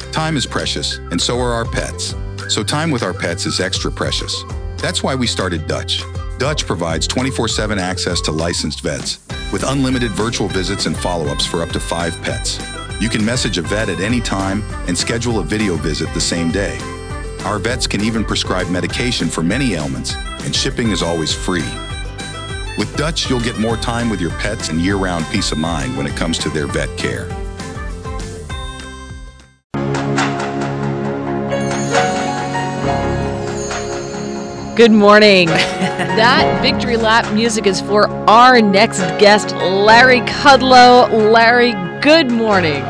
Time is precious, and so are our pets. So time with our pets is extra precious. That's why we started Dutch. Dutch provides 24/7 access to licensed vets, with unlimited virtual visits and follow-ups for up to 5 pets. You can message a vet at any time and schedule a video visit the same day. Our vets can even prescribe medication for many ailments, and shipping is always free. With Dutch, you'll get more time with your pets and year-round peace of mind when it comes to their vet care. Good morning. That victory lap music is for our next guest, Larry Kudlow. Larry, good morning.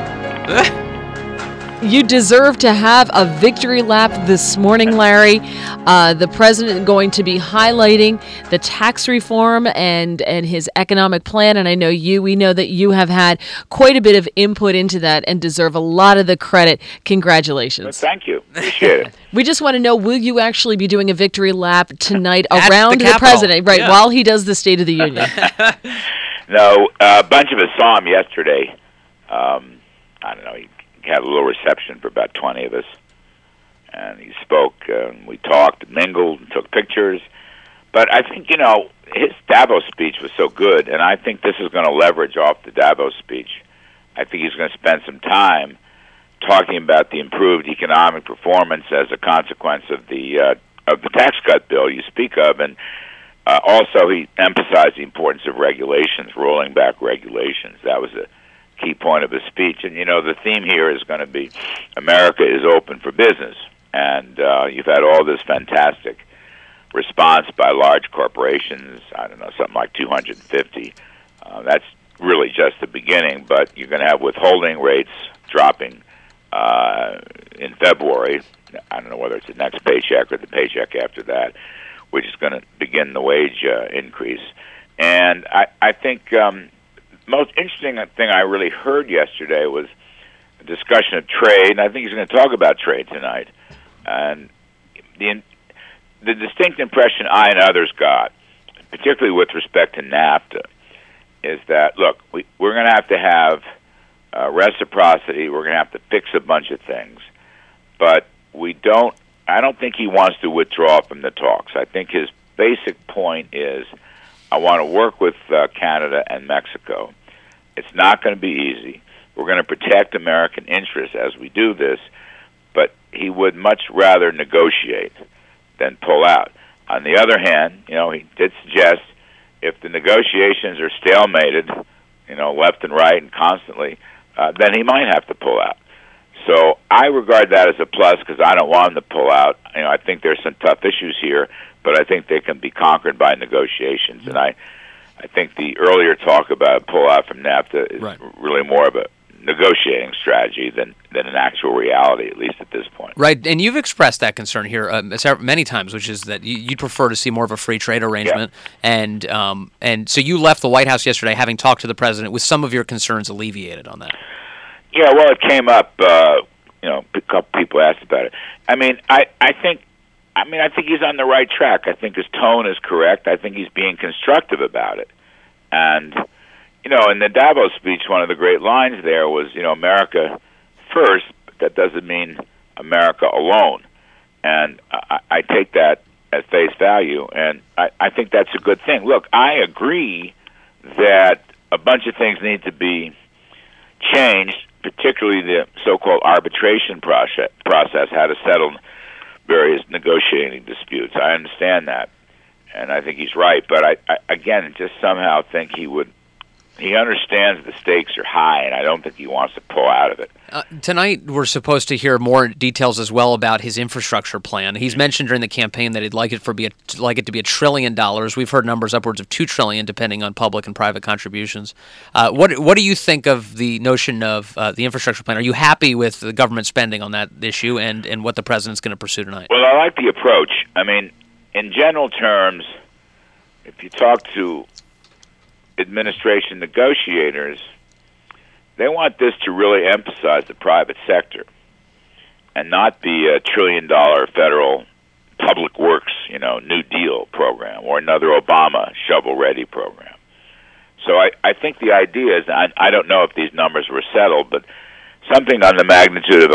You deserve to have a victory lap this morning, Larry. The president is going to be highlighting the tax reform and his economic plan. And I know we know that you have had quite a bit of input into that and deserve a lot of the credit. Congratulations. Well, thank you. Appreciate it. We just want to know, will you actually be doing a victory lap tonight around the president, yeah, while he does the State of the Union? No, a bunch of us saw him yesterday. I don't know, he had a little reception for about 20 of us, and he spoke, and we talked and mingled and took pictures. But I think, his Davos speech was so good, and I think this is going to leverage off the Davos speech. I think he's going to spend some time talking about the improved economic performance as a consequence of the tax cut bill you speak of, and also he emphasized the importance of regulations, rolling back regulations. That was a key point of his speech. And, the theme here is going to be America is open for business. And you've had all this fantastic response by large corporations, I don't know, something like 250. That's really just the beginning, but you're going to have withholding rates dropping in February. I don't know whether it's the next paycheck or the paycheck after that, which is going to begin the wage increase. And I think most interesting thing I really heard yesterday was a discussion of trade, and I think he's going to talk about trade tonight. And the distinct impression I and others got, particularly with respect to NAFTA, is that, look, we're going to have reciprocity. We're going to have to fix a bunch of things. But I don't think he wants to withdraw from the talks. I think his basic point is, I want to work with Canada and Mexico. It's not going to be easy. We're going to protect American interests as we do this, but he would much rather negotiate than pull out. On the other hand, he did suggest if the negotiations are stalemated, left and right and constantly, then he might have to pull out. So I regard that as a plus because I don't want him to pull out. I think there's some tough issues here, but I think they can be conquered by negotiations. And I think the earlier talk about pull out from NAFTA is really more of a negotiating strategy than an actual reality, at least at this point. Right, and you've expressed that concern here many times, which is that you'd prefer to see more of a free trade arrangement. Yeah. And so you left the White House yesterday having talked to the president with some of your concerns alleviated on that. Yeah, well, it came up, a couple people asked about it. I think he's on the right track. I think his tone is correct. I think he's being constructive about it. And, in the Davos speech, one of the great lines there was, America first, but that doesn't mean America alone. And I take that at face value, and I think that's a good thing. Look, I agree that a bunch of things need to be changed, particularly the so-called arbitration process, how to settle various negotiating disputes. I understand that, and I think he's right. But I just somehow think he understands the stakes are high, and I don't think he wants to pull out of it. Tonight, we're supposed to hear more details as well about his infrastructure plan. He's mentioned during the campaign that he'd like it to be $1 trillion. We've heard numbers upwards of $2 trillion, depending on public and private contributions. What do you think of the notion of the infrastructure plan? Are you happy with the government spending on that issue and what the president's going to pursue tonight? Well, I like the approach. In general terms, if you talk to administration negotiators, they want this to really emphasize the private sector and not be $1 trillion federal public works, New Deal program or another Obama shovel-ready program. So I think the idea is, I don't know if these numbers were settled, but something on the magnitude of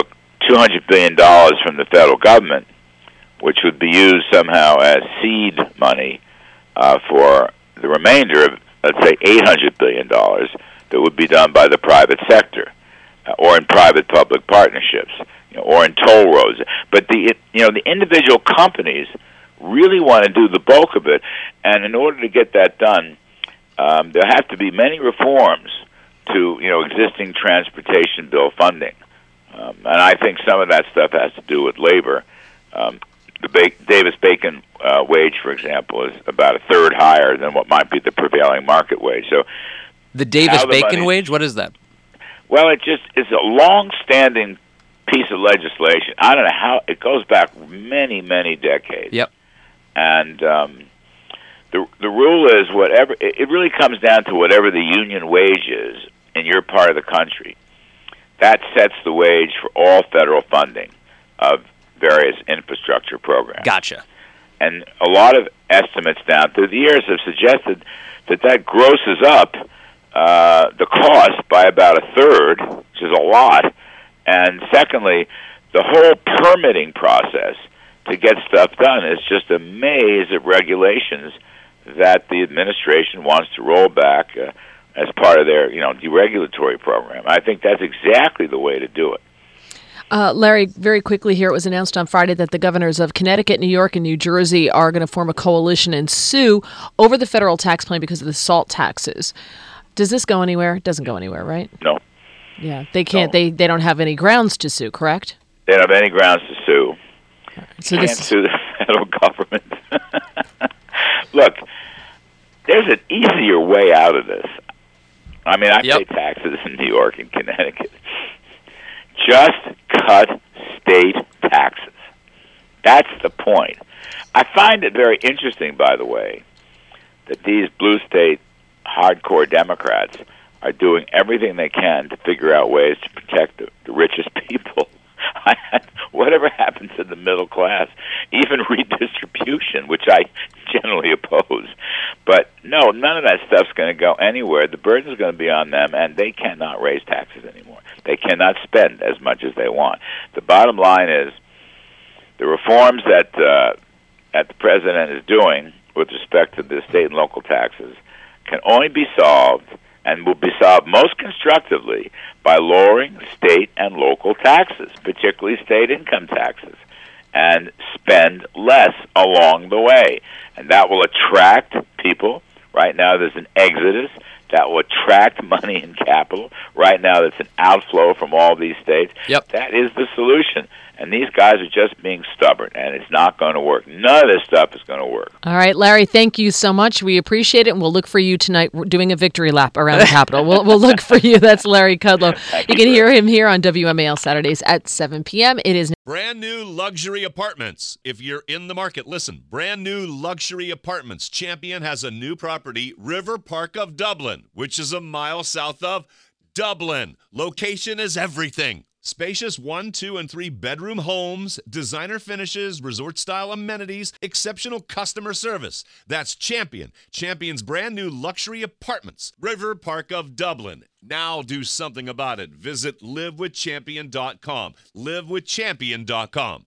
$200 billion from the federal government, which would be used somehow as seed money for the remainder of, let's say, $800 billion that would be done by the private sector or in private-public partnerships, or in toll roads. But the individual companies really want to do the bulk of it, and in order to get that done, there have to be many reforms to existing transportation bill funding, and I think some of that stuff has to do with labor. The Davis-Bacon wage, for example, is about a third higher than what might be the prevailing market wage. So, the Davis-Bacon wage, what is that? Well, it's a long-standing piece of legislation. I don't know how it goes back many, many decades. Yep. And the rule is whatever. It really comes down to whatever the union wage is in your part of the country. That sets the wage for all federal funding of various infrastructure programs. Gotcha. And a lot of estimates down through the years have suggested that grosses up the cost by about a third, which is a lot. And secondly, the whole permitting process to get stuff done is just a maze of regulations that the administration wants to roll back as part of their, deregulatory program. I think that's exactly the way to do it. Larry, very quickly here, it was announced on Friday that the governors of Connecticut, New York, and New Jersey are going to form a coalition and sue over the federal tax plan because of the salt taxes. Does this go anywhere? It doesn't go anywhere, right? No. Yeah, they can't. No. They don't have any grounds to sue, correct? They don't have any grounds to sue. So Can't sue the federal government. Look, there's an easier way out of this. I mean, I pay taxes in New York and Connecticut. Just cut state taxes. That's the point. I find it very interesting, by the way, that these blue state hardcore Democrats are doing everything they can to figure out ways to protect the richest people. Whatever happens to the middle class, even redistribution, which I generally oppose. But no, none of that stuff's going to go anywhere. The burden's going to be on them, and they cannot raise taxes anymore. They cannot spend as much as they want. The bottom line is the reforms that the president is doing with respect to the state and local taxes can only be solved and will be solved most constructively by lowering state and local taxes, particularly state income taxes, and spend less along the way. And that will attract people. Right now there's an exodus. That will attract money and capital. Right now there's an outflow from all these states. Yep. That is the solution. And these guys are just being stubborn, and it's not going to work. None of this stuff is going to work. All right, Larry, thank you so much. We appreciate it, and we'll look for you tonight doing a victory lap around the Capitol. We'll look for you. That's Larry Kudlow. You can hear him here on WMAL Saturdays at 7 p.m. It is brand new luxury apartments. If you're in the market, listen. Brand new luxury apartments. Champion has a new property, River Park of Dublin, which is a mile south of Dublin. Location is everything. Spacious 1, 2, and 3 bedroom homes, designer finishes, resort-style amenities, exceptional customer service. That's Champion. Champion's brand new luxury apartments. River Park of Dublin. Now do something about it. Visit livewithchampion.com. livewithchampion.com.